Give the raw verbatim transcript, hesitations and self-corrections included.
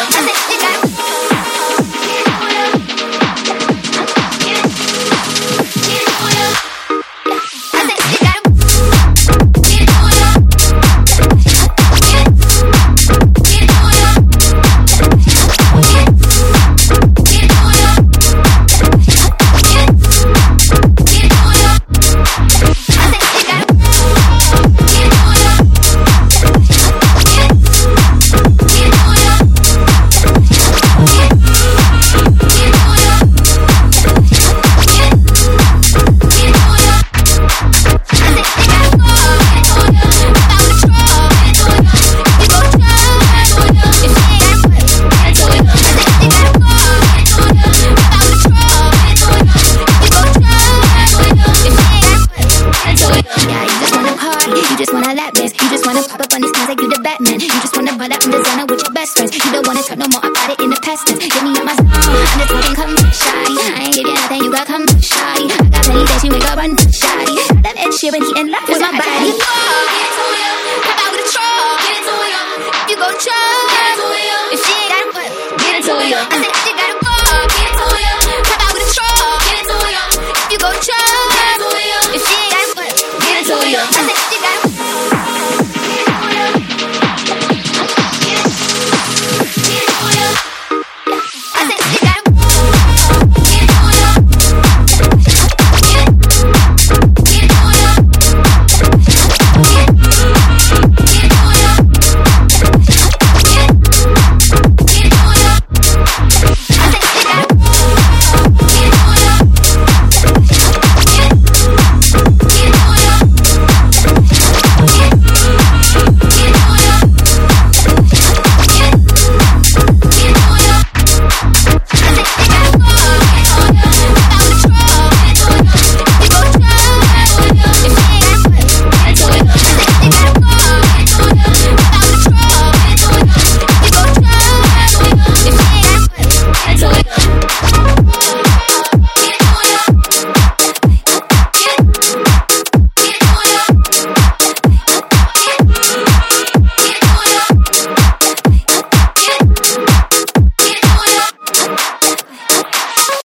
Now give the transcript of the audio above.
Sheeran, he in love with my body. Get to you. How about with a troll? Get it to you. If you go troll, get it to you. If she ain't got a butt, get it to you. I said if you got a butt, get it to you. How about with a troll? Get it to you. If you go troll, get it to you. If she ain't got a butt, get it to you. I said